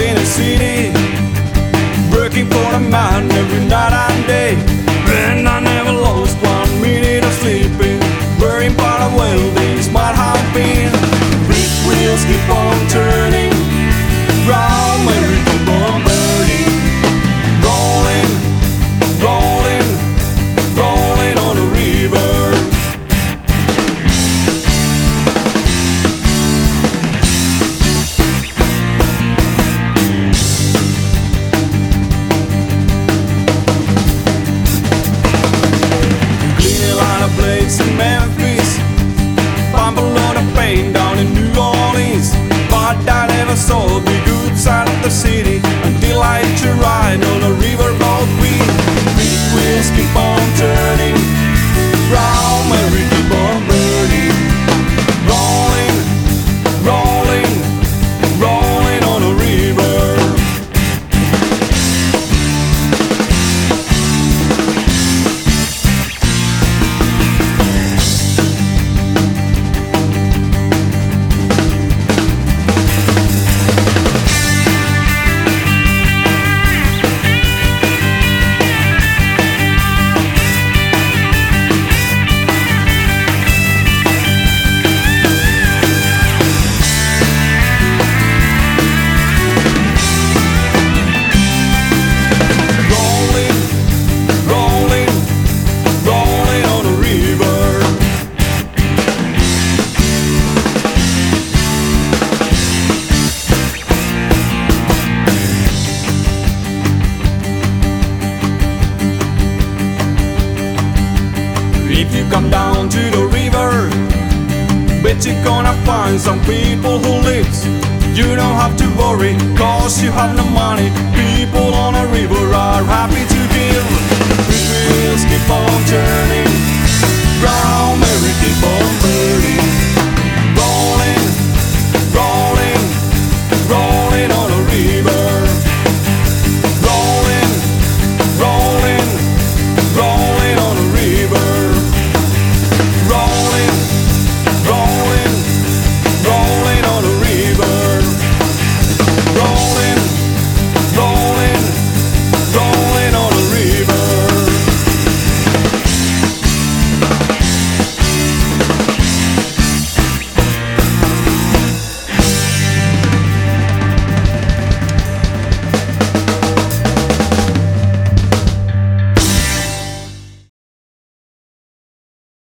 in a city, working for the man every night and day. And I never lost 1 minute of sleeping, worrying about how well things might have been. Brick wheels keep on turning, round Mary keep on burning, rolling, rolling, rolling on the river. Place in Memphis, pump a lot of pain down in New Orleans. But I never saw the good side of the city until I hit a ride on a riverboat queen. Big wheels keep on turning, round Mary keep on burning, rolling, rolling, rolling on a river. If you come down to the river, bet you're gonna find some people who lives. You don't have to worry, cause you have no money. People on a river are happy to give. Wheels keep on turning.